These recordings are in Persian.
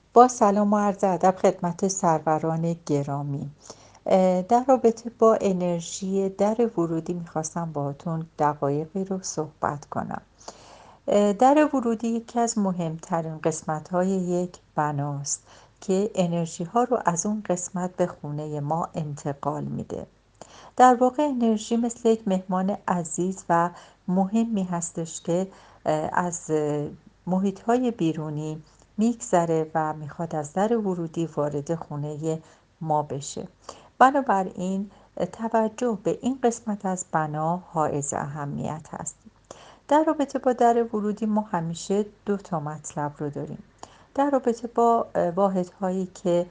با سلام و عرض ادب خدمت سروران گرامی. در رابطه با انرژی در ورودی میخواستم باهاتون دقایقی رو صحبت کنم. در ورودی یکی از مهمترین قسمت های یک بناست که انرژی ها رو از اون قسمت به خونه ما انتقال میده. در واقع انرژی مثل یک مهمان عزیز و مهمی هستش که از محیط‌های بیرونی میگذره و میخواد از در ورودی وارد خونه ما بشه. بنابراین توجه به این قسمت از بنا حائز اهمیت هست. در رابطه با در ورودی ما همیشه دو تا مطلب رو داریم. در رابطه با واحدهایی که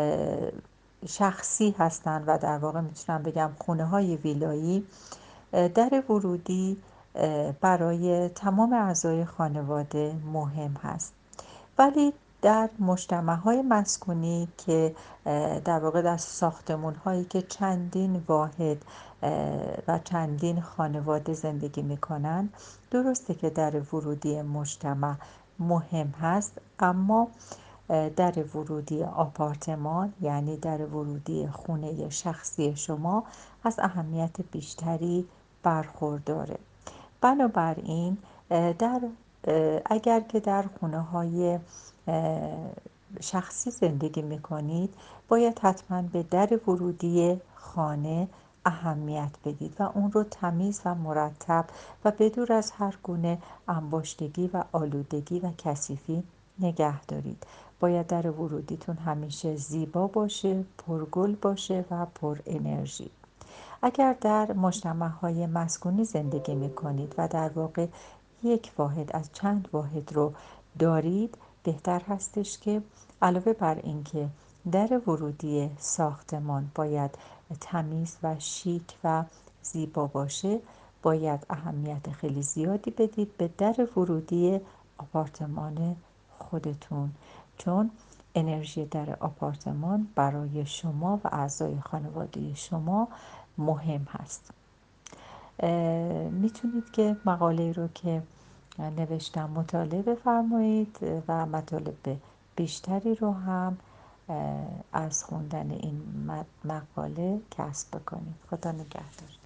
شخصی هستند و در واقع میتونم بگم خونه های ویلایی، در ورودی برای تمام اعضای خانواده مهم هست. ولی در مجتمع‌های مسکونی که در واقع در ساختمان‌هایی که چندین واحد و چندین خانواده زندگی می‌کنند، درسته که در ورودی مجتمع مهم هست، اما در ورودی آپارتمان، یعنی در ورودی خونه شخصی شما، از اهمیت بیشتری برخورداره. بنابراین در اگر که در خونه های شخصی زندگی می کنید، باید حتما به در ورودی خانه اهمیت بدید و اون رو تمیز و مرتب و بدور از هر گونه انباشتگی و آلودگی و کثیفی نگه دارید. باید در ورودیتون همیشه زیبا باشه، پرگل باشه و پر انرژی. اگر در مجتمع‌های مسکونی زندگی می‌کنید و در واقع یک واحد از چند واحد رو دارید، بهتر هستش که علاوه بر اینکه در ورودی ساختمان باید تمیز و شیک و زیبا باشه، باید اهمیت خیلی زیادی بدید به در ورودی آپارتمان خودتون، چون انرژی در آپارتمان برای شما و اعضای خانواده شما مهم هست. میتونید که مقاله رو که نوشتم مطالعه بفرمایید و مطالب بیشتری رو هم از خوندن این مقاله کسب بکنید. خدا نگهدار.